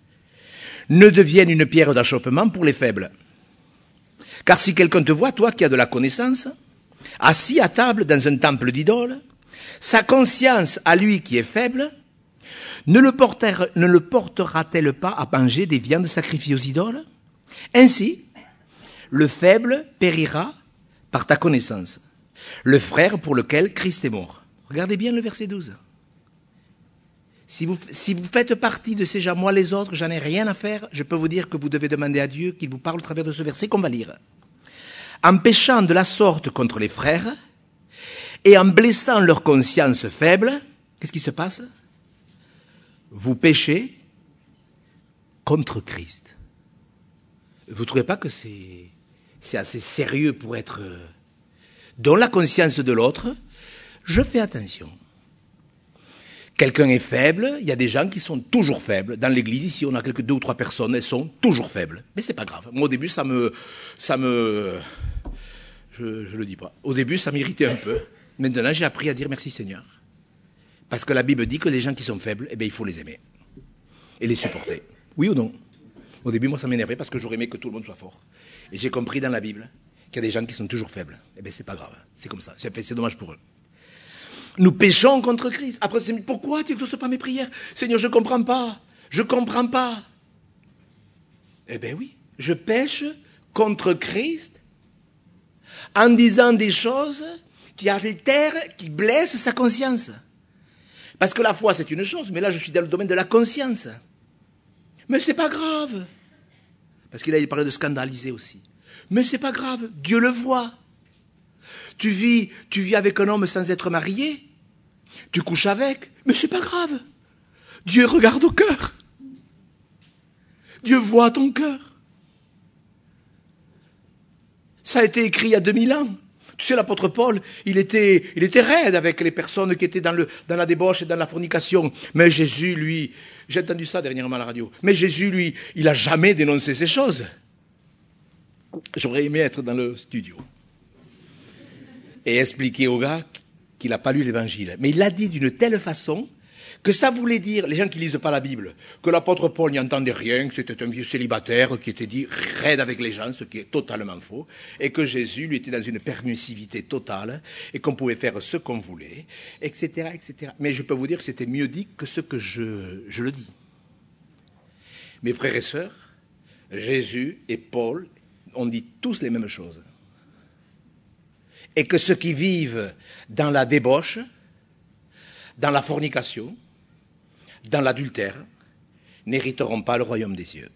ne devienne une pierre d'achoppement pour les faibles. Car si quelqu'un te voit, toi qui as de la connaissance, assis à table dans un temple d'idoles, sa conscience à lui qui est faible, ne le, portera, ne le portera-t-elle pas à manger des viandes sacrifiées aux idoles? Ainsi, le faible périra par ta connaissance, le frère pour lequel Christ est mort. Regardez bien le verset douze. Si vous, si vous faites partie de ces gens, moi les autres, j'en ai rien à faire, je peux vous dire que vous devez demander à Dieu qu'il vous parle au travers de ce verset qu'on va lire. En péchant de la sorte contre les frères et en blessant leur conscience faible, qu'est-ce qui se passe? Vous péchez contre Christ. Vous ne trouvez pas que c'est, c'est assez sérieux pour être... Dans la conscience de l'autre, je fais attention. Quelqu'un est faible, il y a des gens qui sont toujours faibles. Dans l'église, ici, on a quelques deux ou trois personnes, elles sont toujours faibles. Mais c'est pas grave. Moi, au début, ça me... ça me je, je le dis pas. Au début, ça m'irritait un peu. Maintenant, j'ai appris à dire merci Seigneur. Parce que la Bible dit que les gens qui sont faibles, eh bien, il faut les aimer. Et les supporter. Oui ou non? Au début, moi, ça m'énervait parce que j'aurais aimé que tout le monde soit fort. Et j'ai compris dans la Bible qu'il y a des gens qui sont toujours faibles. Eh bien, c'est pas grave. C'est comme ça. C'est, c'est dommage pour eux. Nous péchons contre Christ. Après, c'est pourquoi tu n'exauces pas mes prières? Seigneur, je ne comprends pas. Je ne comprends pas. Eh bien oui, je pêche contre Christ en disant des choses qui altèrent, qui blessent sa conscience. Parce que la foi, c'est une chose, mais là, je suis dans le domaine de la conscience. Mais c'est pas grave. Parce qu'il a parlé de scandaliser aussi. Mais c'est pas grave, Dieu le voit. Tu vis, tu vis avec un homme sans être marié, tu couches avec, mais c'est pas grave. Dieu regarde au cœur. Dieu voit ton cœur. Ça a été écrit il y a deux mille ans. Tu sais, l'apôtre Paul, il était, il était raide avec les personnes qui étaient dans, le, dans la débauche et dans la fornication. Mais Jésus, lui, j'ai entendu ça dernièrement à la radio, mais Jésus, lui, il n'a jamais dénoncé ces choses. J'aurais aimé être dans le studio et expliquer au gars qu'il n'a pas lu l'évangile. Mais il l'a dit d'une telle façon que ça voulait dire, les gens qui ne lisent pas la Bible, que l'apôtre Paul n'y entendait rien, que c'était un vieux célibataire qui était dit raide avec les gens, ce qui est totalement faux, et que Jésus, lui, était dans une permissivité totale, et qu'on pouvait faire ce qu'on voulait, et cetera, et cetera. Mais je peux vous dire que c'était mieux dit que ce que je, je le dis. Mes frères et sœurs, Jésus et Paul ont dit tous les mêmes choses. Et que ceux qui vivent dans la débauche, dans la fornication, dans l'adultère, n'hériteront pas le royaume des cieux.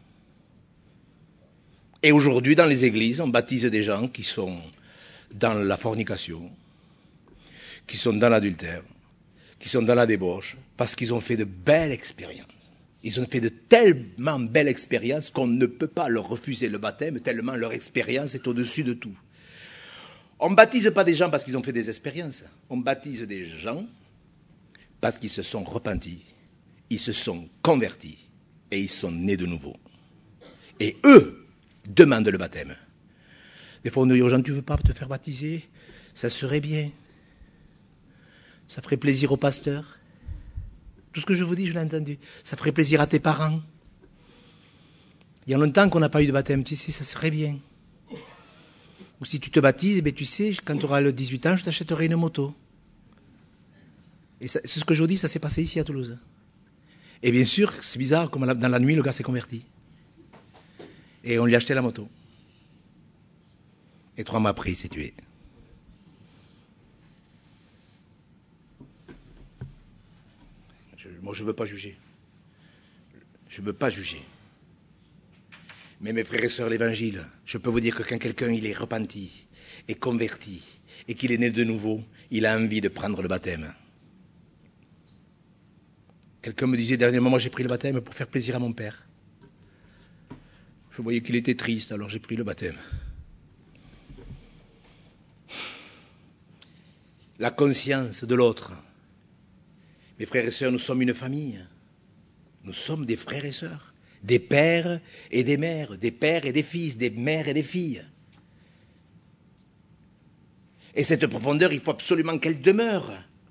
Et aujourd'hui, dans les églises, on baptise des gens qui sont dans la fornication, qui sont dans l'adultère, qui sont dans la débauche, parce qu'ils ont fait de belles expériences. Ils ont fait de tellement belles expériences qu'on ne peut pas leur refuser le baptême, tellement leur expérience est au-dessus de tout. On ne baptise pas des gens parce qu'ils ont fait des expériences. On baptise des gens parce qu'ils se sont repentis, ils se sont convertis et ils sont nés de nouveau. Et eux demandent le baptême. Des fois, on dit aux gens, tu ne veux pas te faire baptiser? Ça serait bien. Ça ferait plaisir au pasteur. Tout ce que je vous dis, je l'ai entendu. Ça ferait plaisir à tes parents. Il y a longtemps qu'on n'a pas eu de baptême, tu sais, ça serait bien. Ou si tu te baptises, ben, tu sais, quand tu auras le dix-huit ans, je t'achèterai une moto. Et ça, c'est ce que je vous dis, ça s'est passé ici à Toulouse. Et bien sûr, c'est bizarre, comme dans la nuit, le gars s'est converti. Et on lui a acheté la moto. Et trois mois après, il s'est tué. Je, moi, je ne veux pas juger. Je ne veux pas juger. Mais mes frères et sœurs, l'évangile, je peux vous dire que quand quelqu'un il est repenti et converti et qu'il est né de nouveau, il a envie de prendre le baptême. Quelqu'un me disait dernièrement, moi j'ai pris le baptême pour faire plaisir à mon père. Je voyais qu'il était triste, alors j'ai pris le baptême. La conscience de l'autre. Mes frères et sœurs, nous sommes une famille. Nous sommes des frères et sœurs. Des pères et des mères, des pères et des fils, des mères et des filles. Et cette profondeur, il faut absolument qu'elle demeure.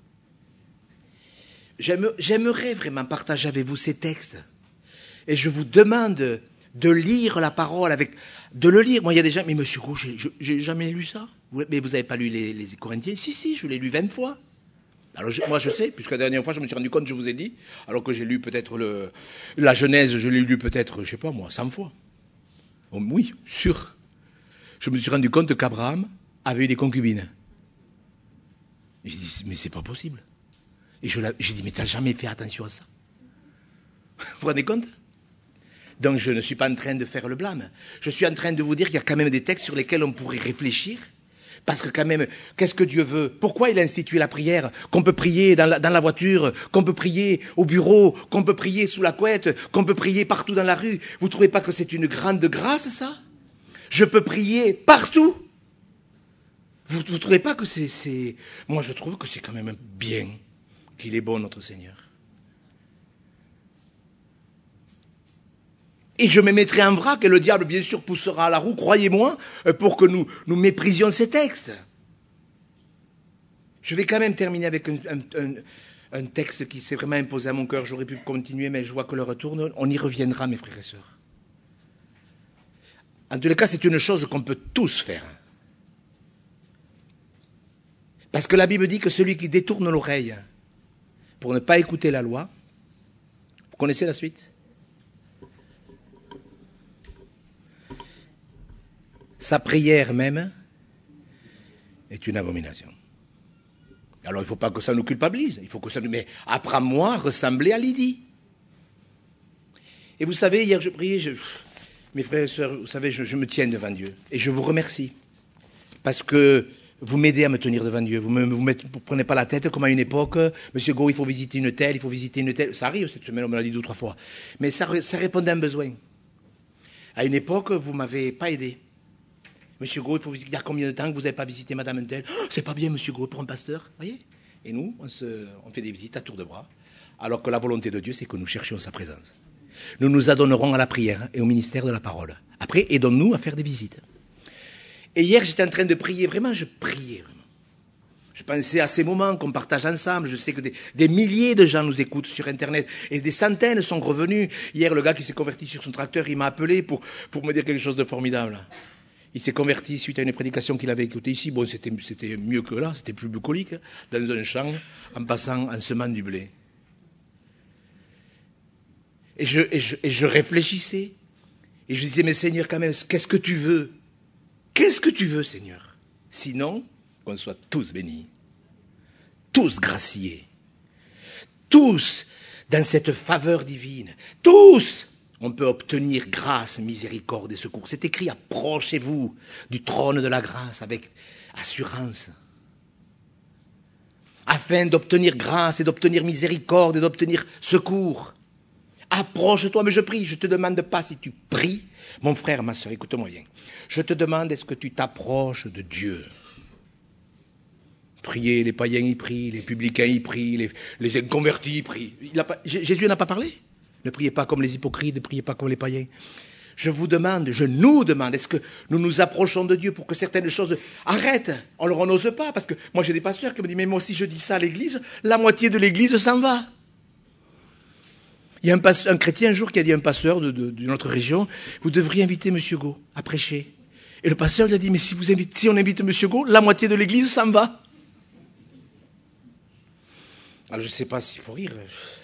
J'aime, j'aimerais vraiment partager avec vous ces textes. Et je vous demande de lire la parole, avec, de le lire. Moi, il y a des gens, mais monsieur Gros, j'ai, j'ai jamais lu ça. Mais vous n'avez pas lu les, les Corinthiens? Si, si, je l'ai lu vingt fois. Alors je, moi je sais, puisque la dernière fois je me suis rendu compte, je vous ai dit, alors que j'ai lu peut-être le, la Genèse, je l'ai lu peut-être, je sais pas moi, cent fois. Oh, oui, sûr. Je me suis rendu compte qu'Abraham avait eu des concubines. J'ai dit, mais c'est pas possible. Et je j'ai dit, mais t'as jamais fait attention à ça? Vous vous rendez compte? Donc je ne suis pas en train de faire le blâme. Je suis en train de vous dire qu'il y a quand même des textes sur lesquels on pourrait réfléchir. Parce que quand même, qu'est-ce que Dieu veut? Pourquoi il a institué la prière? Qu'on peut prier dans la, dans la voiture, qu'on peut prier au bureau, qu'on peut prier sous la couette, qu'on peut prier partout dans la rue. Vous ne trouvez pas que c'est une grande grâce, ça? Je peux prier partout. Vous ne trouvez pas que c'est, c'est... Moi, je trouve que c'est quand même bien qu'il est bon, notre Seigneur. Et je me mettrai en vrac, et le diable, bien sûr, poussera à la roue, croyez-moi, pour que nous, nous méprisions ces textes. Je vais quand même terminer avec un, un, un, un texte qui s'est vraiment imposé à mon cœur. J'aurais pu continuer, mais je vois que l'heure tourne. On y reviendra, mes frères et sœurs. En tous les cas, c'est une chose qu'on peut tous faire. Parce que la Bible dit que celui qui détourne l'oreille pour ne pas écouter la loi, vous connaissez la suite? Sa prière même est une abomination. Alors il ne faut pas que ça nous culpabilise, il faut que ça nous... Mais apprends-moi à ressembler à Lydie. Et vous savez, hier je priais, je... mes frères et sœurs, vous savez, je, je me tiens devant Dieu. Et je vous remercie. Parce que vous m'aidez à me tenir devant Dieu. Vous ne vous, vous prenez pas la tête comme à une époque. Monsieur Go, il faut visiter une telle, il faut visiter une telle. Ça arrive cette semaine, on me l'a dit deux ou trois fois. Mais ça, ça répondait à un besoin. À une époque, vous ne m'avez pas aidé. Monsieur Gros, il faut visiter. Il y a combien de temps que vous n'avez pas visité Madame Untel? Oh, c'est pas bien, Monsieur Gros, pour un pasteur, voyez? Et nous, on, se, on fait des visites à tour de bras, alors que la volonté de Dieu, c'est que nous cherchions sa présence. Nous nous adonnerons à la prière et au ministère de la parole. Après, aidons-nous à faire des visites. Et hier, j'étais en train de prier, vraiment, je priais, vraiment. Je pensais à ces moments qu'on partage ensemble. Je sais que des, des milliers de gens nous écoutent sur Internet et des centaines sont revenus. Hier, le gars qui s'est converti sur son tracteur, il m'a appelé pour, pour me dire quelque chose de formidable. Il s'est converti suite à une prédication qu'il avait écoutée ici. Bon, c'était, c'était mieux que là, c'était plus bucolique, dans un champ, en passant en semant du blé. Et je, et, je, et je réfléchissais. Et je disais, mais Seigneur, quand même, qu'est-ce que tu veux? Qu'est-ce que tu veux, Seigneur? Sinon, qu'on soit tous bénis, tous graciés, tous dans cette faveur divine, tous on peut obtenir grâce, miséricorde et secours. C'est écrit, approchez-vous du trône de la grâce avec assurance. Afin d'obtenir grâce et d'obtenir miséricorde et d'obtenir secours. Approche-toi, mais je prie, je ne te demande pas si tu pries. Mon frère, ma soeur, écoute-moi bien. Je te demande, est-ce que tu t'approches de Dieu? Prier, les païens y prient, les publicains y prient, les, les inconvertis y prient. Il a pas, Jésus n'a pas parlé? Ne priez pas comme les hypocrites, ne priez pas comme les païens. Je vous demande, je nous demande, est-ce que nous nous approchons de Dieu pour que certaines choses arrêtent? On leur en ose pas, parce que moi j'ai des pasteurs qui me disent, mais moi si je dis ça à l'église, la moitié de l'église s'en va. Il y a un, pasteur, un chrétien un jour qui a dit à un pasteur de, de, d'une autre région, vous devriez inviter M. Go à prêcher. Et le pasteur lui a dit, mais si, vous invite, si on invite M. Go, la moitié de l'église s'en va. Alors je ne sais pas s'il faut rire.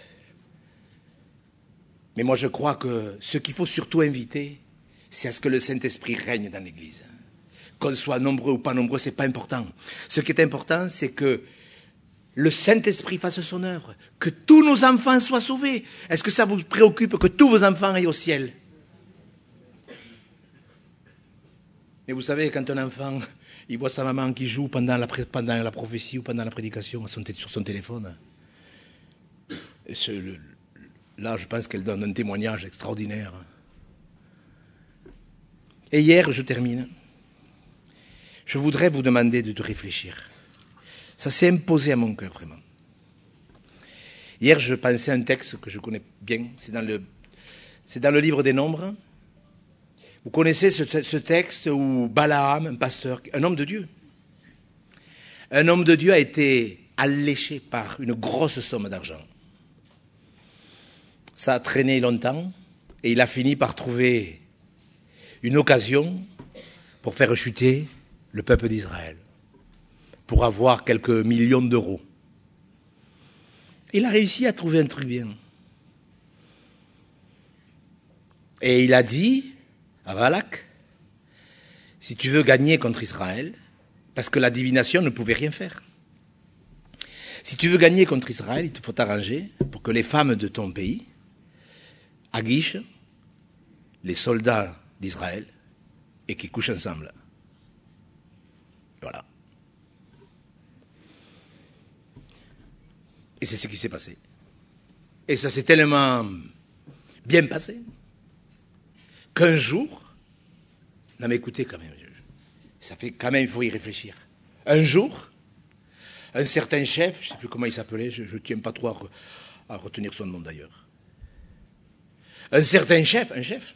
Mais moi, je crois que ce qu'il faut surtout inviter, c'est à ce que le Saint-Esprit règne dans l'Église. Qu'on soit nombreux ou pas nombreux, ce n'est pas important. Ce qui est important, c'est que le Saint-Esprit fasse son œuvre, que tous nos enfants soient sauvés. Est-ce que ça vous préoccupe que tous vos enfants aillent au ciel? Mais vous savez, quand un enfant, il voit sa maman qui joue pendant la, pendant la prophétie ou pendant la prédication sur son téléphone, ce, le, là, je pense qu'elle donne un témoignage extraordinaire. Et hier, je termine. Je voudrais vous demander de, de réfléchir. Ça s'est imposé à mon cœur, vraiment. Hier, je pensais à un texte que je connais bien. C'est dans le, c'est dans le livre des Nombres. Vous connaissez ce, ce texte où Balaam, un pasteur, un homme de Dieu, Un homme de Dieu a été alléché par une grosse somme d'argent. Ça a traîné longtemps et il a fini par trouver une occasion pour faire chuter le peuple d'Israël, pour avoir quelques millions d'euros. Il a réussi à trouver un truc bien. Et il a dit à Balak, si tu veux gagner contre Israël, parce que la divination ne pouvait rien faire, si tu veux gagner contre Israël, il te faut t'arranger pour que les femmes de ton pays aguichent les soldats d'Israël et qu'ils couchent ensemble. Voilà. Et c'est ce qui s'est passé. Et ça s'est tellement bien passé qu'un jour, non mais écoutez quand même, ça fait quand même, il faut y réfléchir. Un jour, un certain chef, je ne sais plus comment il s'appelait, je ne tiens pas trop à, re, à retenir son nom d'ailleurs. Un certain chef, un chef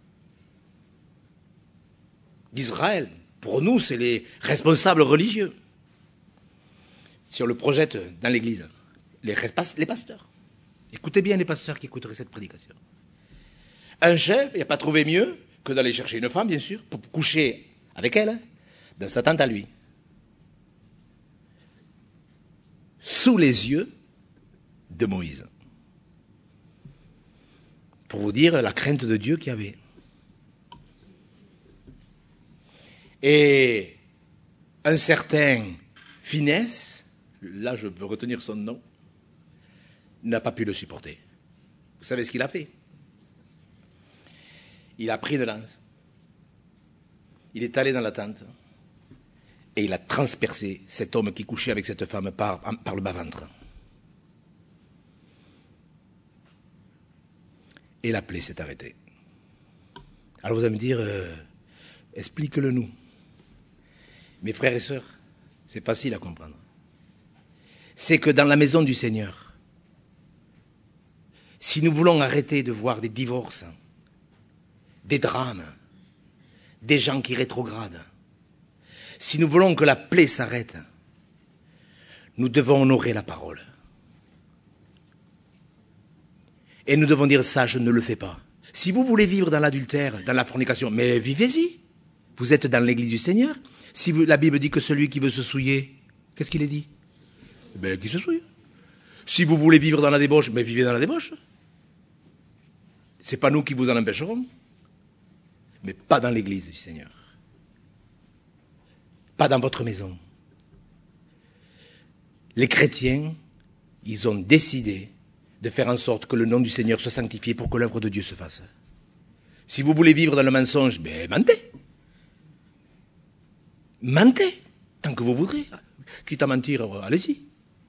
d'Israël, pour nous c'est les responsables religieux. Si on le projette dans l'église, les, les pasteurs. Écoutez bien les pasteurs qui écouteraient cette prédication. Un chef, il n'a pas trouvé mieux que d'aller chercher une femme, bien sûr, pour coucher avec elle, hein, dans sa tente à lui. Sous les yeux de Moïse. Pour vous dire la crainte de Dieu qu'il y avait. Et un certain Finesse, là je veux retenir son nom, n'a pas pu le supporter. Vous savez ce qu'il a fait? Il a pris une lance, il est allé dans la tente et il a transpercé cet homme qui couchait avec cette femme par, par le bas-ventre. Et la plaie s'est arrêtée. Alors vous allez me dire, euh, explique-le nous. Mes frères et sœurs, c'est facile à comprendre. C'est que dans la maison du Seigneur, si nous voulons arrêter de voir des divorces, des drames, des gens qui rétrogradent, si nous voulons que la plaie s'arrête, nous devons honorer la parole. Et nous devons dire ça, je ne le fais pas. Si vous voulez vivre dans l'adultère, dans la fornication, mais vivez-y. Vous êtes dans l'église du Seigneur. Si vous, la Bible dit que celui qui veut se souiller, qu'est-ce qu'il est dit? Eh bien, qu'il se souille. Si vous voulez vivre dans la débauche, mais vivez dans la débauche. C'est pas nous qui vous en empêcherons. Mais pas dans l'église du Seigneur. Pas dans votre maison. Les chrétiens, ils ont décidé de faire en sorte que le nom du Seigneur soit sanctifié pour que l'œuvre de Dieu se fasse. Si vous voulez vivre dans le mensonge, ben mentez. Mentez, tant que vous voudrez. Quitte à mentir, allez-y.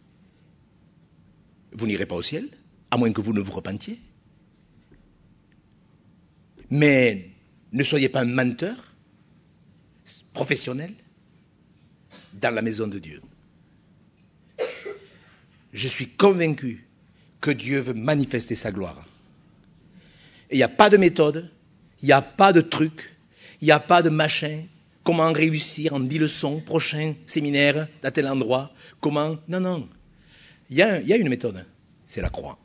Vous n'irez pas au ciel, à moins que vous ne vous repentiez. Mais ne soyez pas un menteur professionnel dans la maison de Dieu. Je suis convaincu que Dieu veut manifester sa gloire. Et il n'y a pas de méthode, il n'y a pas de truc, il n'y a pas de machin. Comment réussir en dix leçons, prochain séminaire, à tel endroit. Comment... Non, non. Il y a, il y a une méthode, c'est la croix.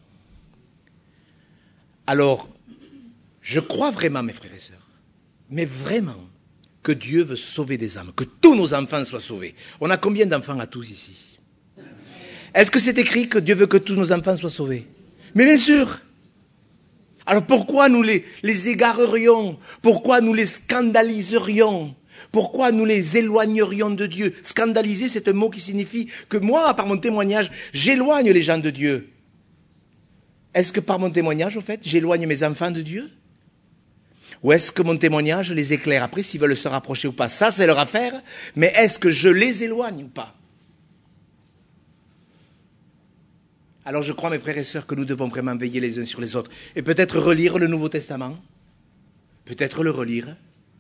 Alors, je crois vraiment, mes frères et sœurs, mais vraiment, que Dieu veut sauver des âmes, que tous nos enfants soient sauvés. On a combien d'enfants à tous ici? Est-ce que c'est écrit que Dieu veut que tous nos enfants soient sauvés? Mais bien sûr. Alors pourquoi nous les, les égarerions? Pourquoi nous les scandaliserions? Pourquoi nous les éloignerions de Dieu? Scandaliser, c'est un mot qui signifie que moi, par mon témoignage, j'éloigne les gens de Dieu. Est-ce que par mon témoignage, au fait, j'éloigne mes enfants de Dieu? Ou est-ce que mon témoignage les éclaire? Après, s'ils veulent se rapprocher ou pas, ça c'est leur affaire, mais est-ce que je les éloigne ou pas? Alors je crois, mes frères et sœurs, que nous devons vraiment veiller les uns sur les autres. Et peut-être relire le Nouveau Testament. Peut-être le relire.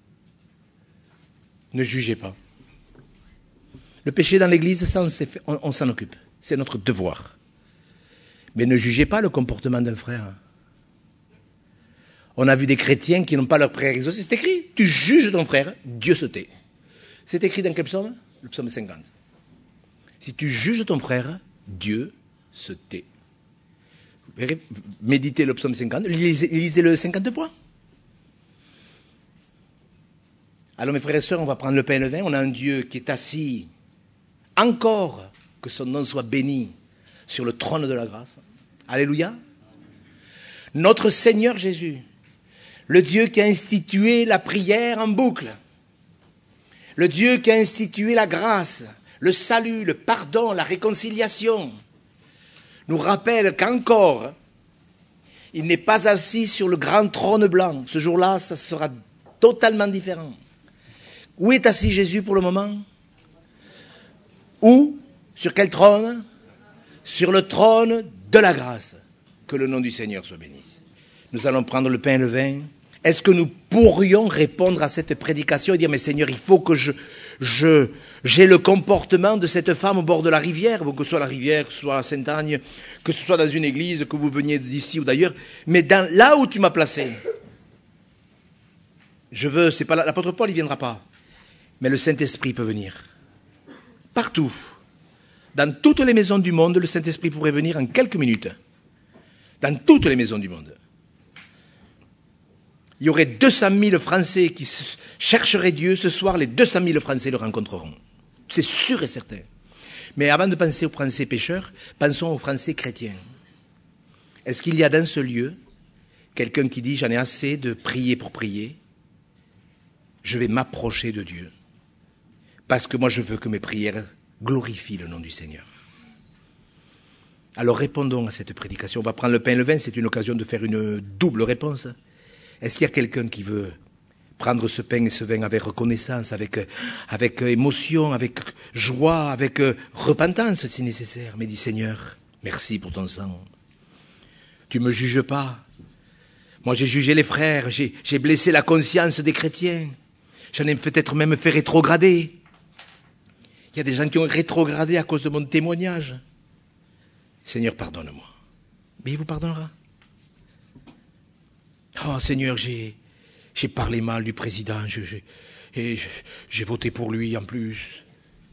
Ne jugez pas. Le péché dans l'Église, ça, on, fait, on, on s'en occupe. C'est notre devoir. Mais ne jugez pas le comportement d'un frère. On a vu des chrétiens qui n'ont pas leur prière exaucée. C'est écrit. Tu juges ton frère, Dieu se tait. C'est écrit dans quel psaume? Le psaume cinquante. Si tu juges ton frère, Dieu se tait. Vous verrez, méditez le psaume cinquante, lisez, lisez le cinquante fois. Alors mes frères et sœurs, on va prendre le pain et le vin. On a un Dieu qui est assis, encore que son nom soit béni, sur le trône de la grâce. Alléluia. Notre Seigneur Jésus, le Dieu qui a institué la prière en boucle, le Dieu qui a institué la grâce, le salut, le pardon, la réconciliation, nous rappelle qu'encore, il n'est pas assis sur le grand trône blanc. Ce jour-là, ça sera totalement différent. Où est assis Jésus pour le moment? Où? Sur quel trône? Sur le trône de la grâce. Que le nom du Seigneur soit béni. Nous allons prendre le pain et le vin. Est-ce que nous pourrions répondre à cette prédication et dire, mais Seigneur, il faut que je, je, j'ai le comportement de cette femme au bord de la rivière, que ce soit la rivière, que ce soit à Sainte-Agne, que ce soit dans une église, que vous veniez d'ici ou d'ailleurs, mais dans, là où tu m'as placé, je veux, c'est pas l'apôtre Paul, il ne viendra pas, mais le Saint-Esprit peut venir. Partout. Dans toutes les maisons du monde, le Saint-Esprit pourrait venir en quelques minutes. Dans toutes les maisons du monde. Il y aurait deux cent mille Français qui chercheraient Dieu. Ce soir, les deux cent mille Français le rencontreront. C'est sûr et certain. Mais avant de penser aux Français pécheurs, pensons aux Français chrétiens. Est-ce qu'il y a dans ce lieu quelqu'un qui dit « J'en ai assez de prier pour prier. Je vais m'approcher de Dieu. Parce que moi, je veux que mes prières glorifient le nom du Seigneur. » Alors répondons à cette prédication. On va prendre le pain et le vin. C'est une occasion de faire une double réponse. Est-ce qu'il y a quelqu'un qui veut prendre ce pain et ce vin avec reconnaissance, avec, avec émotion, avec joie, avec repentance si nécessaire, mais dit Seigneur, merci pour ton sang. Tu ne me juges pas. Moi j'ai jugé les frères, j'ai, j'ai blessé la conscience des chrétiens. J'en ai peut-être même fait rétrograder. Il y a des gens qui ont rétrogradé à cause de mon témoignage. Seigneur, pardonne-moi. Mais il vous pardonnera. Oh Seigneur, j'ai, j'ai parlé mal du président, je, je, et je, j'ai voté pour lui en plus.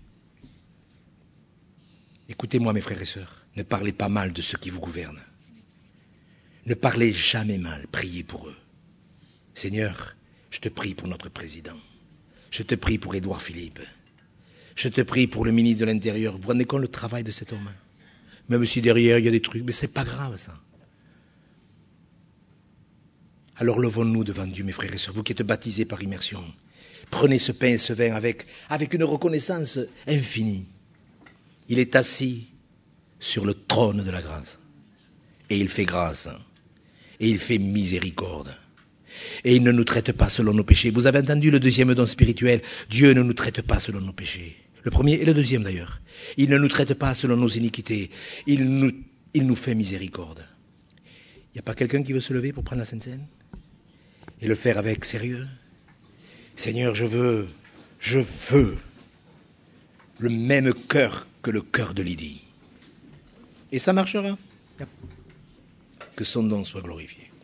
Écoutez-moi mes frères et sœurs, ne parlez pas mal de ceux qui vous gouvernent. Ne parlez jamais mal, priez pour eux. Seigneur, je te prie pour notre président. Je te prie pour Édouard Philippe. Je te prie pour le ministre de l'Intérieur. Vous vous rendez compte le travail de cet homme? Même si derrière il y a des trucs, mais c'est pas grave ça. Alors levons-nous devant Dieu, mes frères et sœurs, vous qui êtes baptisés par immersion. Prenez ce pain et ce vin avec, avec une reconnaissance infinie. Il est assis sur le trône de la grâce. Et il fait grâce. Et il fait miséricorde. Et il ne nous traite pas selon nos péchés. Vous avez entendu le deuxième don spirituel. Dieu ne nous traite pas selon nos péchés. Le premier et le deuxième d'ailleurs. Il ne nous traite pas selon nos iniquités. Il nous, il nous fait miséricorde. Il n'y a pas quelqu'un qui veut se lever pour prendre la Sainte Seine et le faire avec sérieux? Seigneur, je veux, je veux le même cœur que le cœur de Lydie. Et ça marchera. Que son nom soit glorifié.